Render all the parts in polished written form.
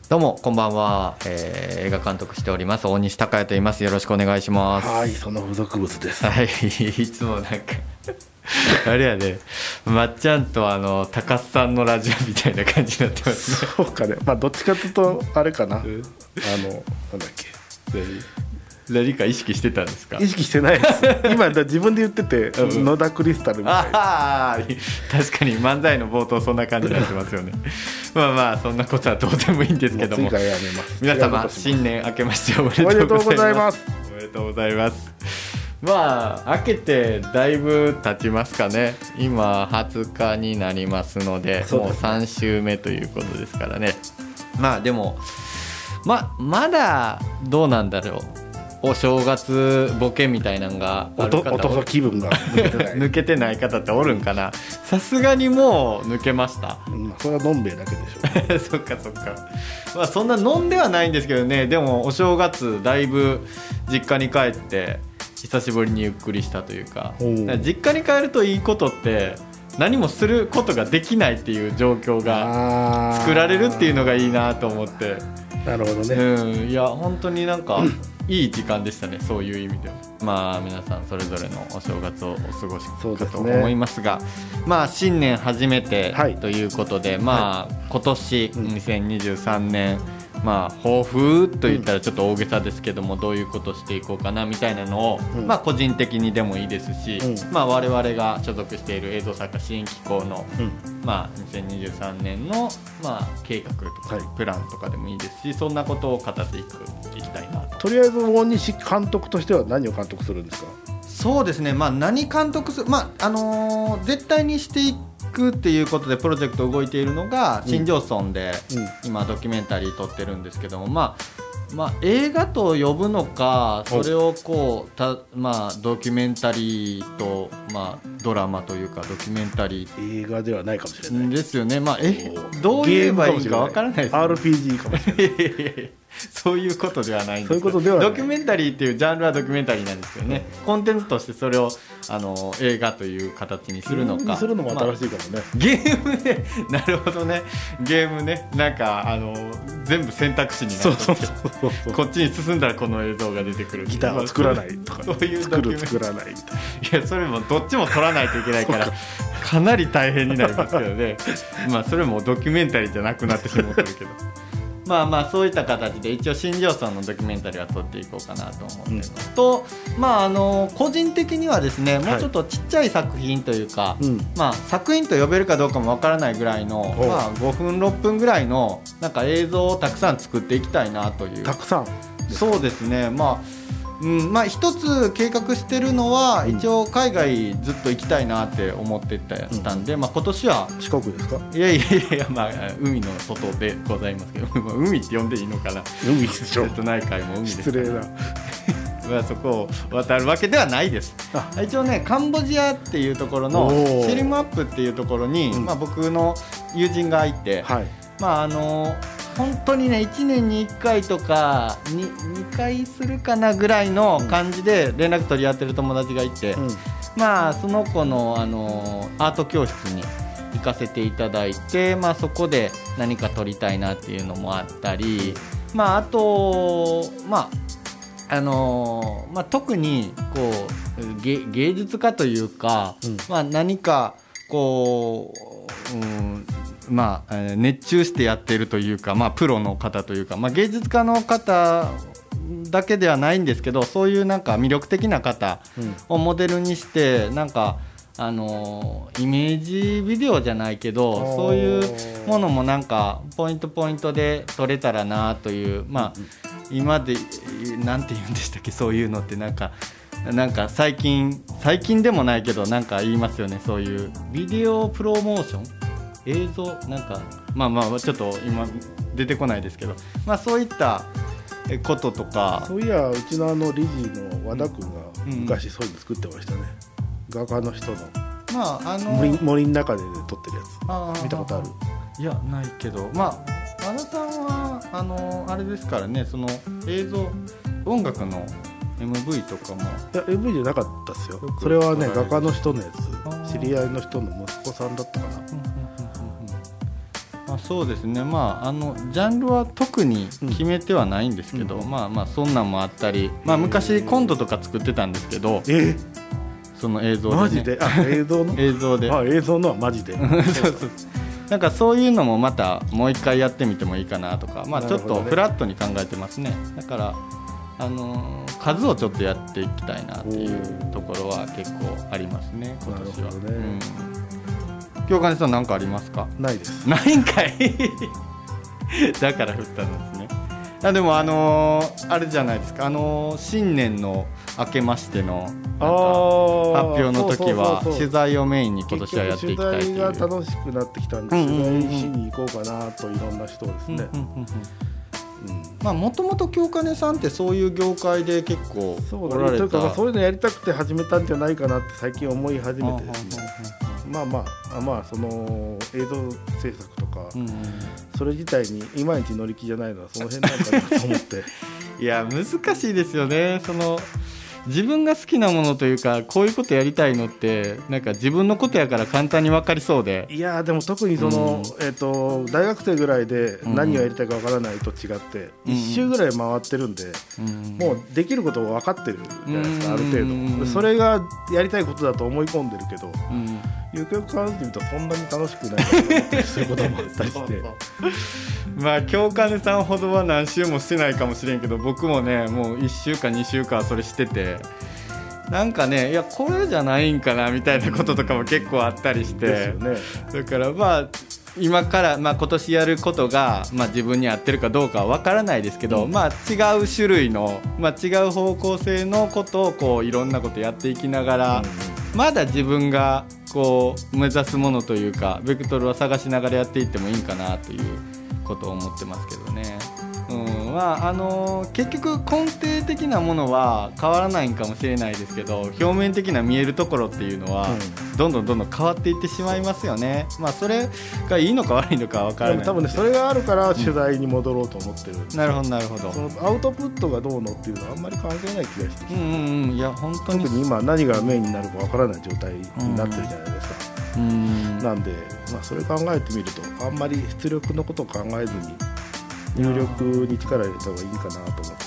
どうもこんばんは、映画監督しております大西孝也と言います。よろしくお願いします。 はい、その付属物です。 はい、いつもなんかあれやね、まっちゃんと高須さんのラジオみたいな感じになってますね。 そうかね、まあどっちかというとあれかな、なんだっけ、 何か意識してたんですか？ 意識してないです今自分で言ってて、野田クリスタルみたいな。 あ確かに漫才の冒頭そんな感じになってますよねまあそんなことはどうでもいいんですけども、 次回やめます。 皆様新年明けましておめでとうございます。おめでとうございます。まあ明けてだいぶ経ちますかね。今20日になりますので、もう3週目ということですからね。まあでもまだどうなんだろう、お正月ボケみたいなのがある方、 お気分が抜けてない抜けてない方っておるんかな。さすがにもう抜けました、 それはのんべえだけでしょそっかそっか。まあそんな飲んではないんですけどね。でもお正月だいぶ実家に帰って久しぶりにゆっくりしたというか、実家に帰るといいことって何もすることができないっていう状況が作られるっていうのがいいなと思って。 なるほどね、 いや本当になんかいい時間でしたね、そういう意味では。まあ皆さんそれぞれのお正月をお過ごしかと思いますが、まあ新年初めてということで、まあ今年2023年、まあ抱負と言ったらちょっと大げさですけども、どういうことしていこうかなみたいなのを、まあ個人的にでもいいですし、まあ我々が所属している映像作家支援機構の、まあ2023年のまあ計画とかプランとかでもいいですし、そんなことを語っていきたいなと。 とりあえず大西監督としては何を監督するんですか？ そうですね、まあ何監督する、まあ絶対にしていくっていうことでプロジェクト動いているのが新庄村で今ドキュメンタリー撮ってるんですけども、まあ映画と呼ぶのか、それをこうまあドキュメンタリーと、まあドラマというかドキュメンタリー映画ではないかもしれないですよね。まあどう言えばいいかわからないです、ね、 RPG かもしれないそういうことではないんですけど、 そういうことではない。 ドキュメンタリーっていうジャンルはドキュメンタリーなんですけどね、コンテンツとしてそれを映画という形にするのか、 するのも新しいかもね、 まあ、ゲームでなるほどね、ゲームね、なんか全部選択肢になって、こっちに進んだらこの映像が出てくる、 ギターを作らないとか、 そういうドキュメン作らないみたいな。いやそれもどっちも取らないといけないからかなり大変になりますけどねまあそれもドキュメンタリーじゃなくなってしまってるけどまあそういった形で一応新庄さんのドキュメンタリーは撮っていこうかなと思ってるのと、まあ個人的にはですね、もうちょっとちっちゃい作品というか、まあ作品と呼べるかどうかもわからないぐらいの、まあ5分6分ぐらいのなんか映像をたくさん作っていきたいなという。 たくさん。 そうですね、まあ一つ計画してるのは、一応海外ずっと行きたいなって思ってたんで、まあ今年は四国ですか？ いやまあ海の外でございますけど海って呼んでいいのかな。 海でしょ。 瀬戸内海も海です。 失礼なまあそこを渡るわけではないです。一応ね、カンボジアっていうところのシリムアップっていうところに、まあ僕の友人がいて、まあ本当にね1年に1回とか 2回するかなぐらいの感じで連絡取り合ってる友達がいて、まあその子のアート教室に行かせていただいて、まあそこで何か撮りたいなっていうのもあったり、まああとまあ特にこう芸術家というか、まあ何かこうまあ熱中してやってるというか、まあプロの方というか、まあ芸術家の方だけではないんですけど、そういうなんか魅力的な方をモデルにして、なんかイメージビデオじゃないけど、そういうものもなんかポイントで撮れたらなという、まあ今でなんて言うんでしたっけ、そういうのってなんか最近でもないけどなんか言いますよね、そういうビデオプロモーション、映像なんかまあちょっと今出てこないですけど、まあそういったこととか。 そういやうちの理事の和田君が昔そういうの作ってましたね、画家の人の、まあ森の中で撮ってるやつ見たことある？ いやないけど、まあ和田さんはあれですからね、その映像音楽の MV とかも。いや MV じゃなかったっすよ。それはね画家の人のやつ、知り合いの人の息子さんだったかな。 そうですね、ジャンルは特に決めてはないんですけど、そんなんもあったり、昔コントとか作ってたんですけど、その映像で、ね、 マジで映像の映像で映像のはマジでそうなんかそういうのもまたもう一回やってみてもいいかなとか、ちょっとフラットに考えてますね。だから数をちょっとやっていきたいなっていうところは結構ありますね、今年は。京金さん何かありますか？ ないです。 ないんかいだから振ったんですね。でもあれじゃないですか、新年の明けましての発表の時は取材をメインに今年はやっていきたいという。 取材が楽しくなってきたんで、取材しに行こうかなと、いろんな人ですね。 もともと京金さんってそういう業界で結構おられた、 そういうのやりたくて始めたんじゃないかなって最近思い始めてですね。その映像制作とか、それ自体にいまいち乗り気じゃないのはその辺なんかなと思っていや難しいですよね。自分が好きなものというか、こういうことやりたいのってなんか自分のことやから簡単に分かりそうで、 いやでも特に大学生ぐらいで何をやりたいか分からないと違って、1周ぐらい回ってるんで、もうできることを分かってるじゃないですか、ある程度。それがやりたいことだと思い込んでるけど、よくよく考えてみるとそんなに楽しくないなそういうこともあったりして京金さんほどは何周もしてないかもしれんけど、僕もねもう1週間2週間それしてて、なんかね、いやこれじゃないんかなみたいなこととかも結構あったりして、 ですよね。 だから今から、今年やることが、自分に合ってるかどうかは分からないですけど、違う種類の、違う方向性のことをこういろんなことやっていきながら、まだ自分がこう目指すものというかベクトルを探しながらやっていってもいいかなということを思ってますけどね。結局根底的なものは変わらないんかもしれないですけど、表面的な見えるところっていうのはどんどん変わっていってしまいますよね。それがいいのか悪いのか分からない。 でも多分ね、それがあるから取材に戻ろうと思ってるんです。 なるほどなるほど。 そのアウトプットがどうのっていうのはあんまり関係ない気がしてきて、 いや本当に特に今何がメインになるか分からない状態になってるじゃないですか。なんで、それ考えてみるとあんまり出力のことを考えずに入力に力を入れた方がいいかなと思ったりして。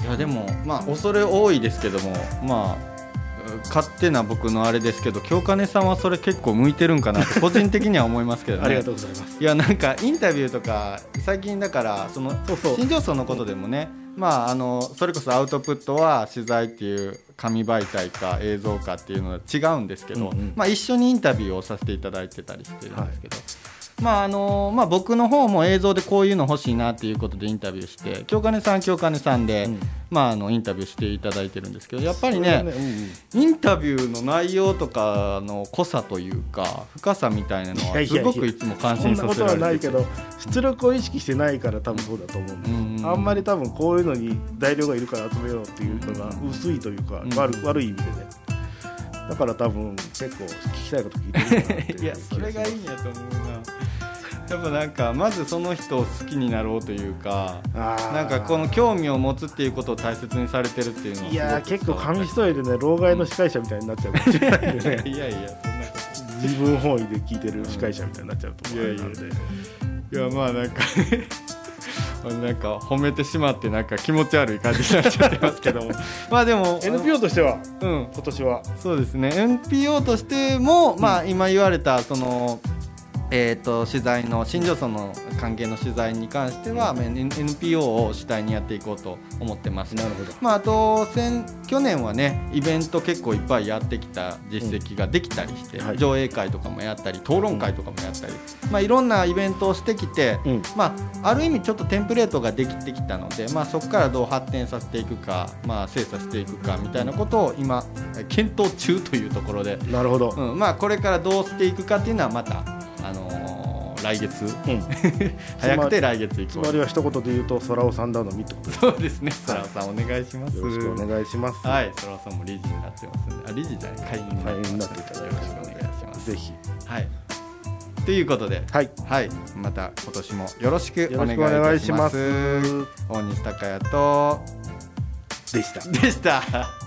いやでも恐れ多いですけども、勝手な僕のあれですけど、京金さんはそれ結構向いてるんかなと個人的には思いますけどねありがとうございます。 いやなんかインタビューとか最近だから新庄村のことでもね、それこそアウトプットは取材っていう紙媒体か映像かっていうのは違うんですけど、一緒にインタビューをさせていただいてたりしてるんですけど、僕の方も映像でこういうの欲しいなっていうことでインタビューして、京金さんで、インタビューしていただいてるんですけど、やっぱりね、インタビューの内容とかの濃さというか深さみたいなのはすごくいつも感心させられてて、 そんなことはないけど出力を意識してないから多分そうだと思うんです。あんまり多分こういうのに材料がいるから集めようっていうのが薄いというか、悪い意味でね。だから多分結構聞きたいこと聞いてるかなっていやそれがいいんやと思うな。やっぱなんかまずその人を好きになろうというか、なんかこの興味を持つっていうことを大切にされてるっていうのは、 いや結構紙一重でね、老害の司会者みたいになっちゃうかもしれないんでねいやそんなこと自分本位で聞いてる司会者みたいになっちゃうと思うので、 いやなんかなんか褒めてしまってなんか気持ち悪い感じになっちゃってますけどもでも NPO としては、今年はそうですね、 NPO としても、今言われたその取材の新庄村の関係の取材に関しては、NPO を主体にやっていこうと思ってます。 なるほど。 あと去年はねイベント結構いっぱいやってきた実績ができたりして、上映会とかもやったり討論会とかもやったり、いろんなイベントをしてきて、ある意味ちょっとテンプレートができてきたので、そこからどう発展させていくか、精査していくかみたいなことを今検討中というところで、 なるほど、 これからどうしていくかっていうのはまた来月、早くて来月以降、 つまりは一言で言うと空尾さん頼みってことです。 そうですね、空尾さんお願いします。 よろしくお願いします。 はい、空尾さんも理事になってますんで、理事じゃない会員になっていただいて、よろしくお願いします。ぜひ。 はい。ということで、 はい、 また今年もよろしくお願いします。大西孝也とでした。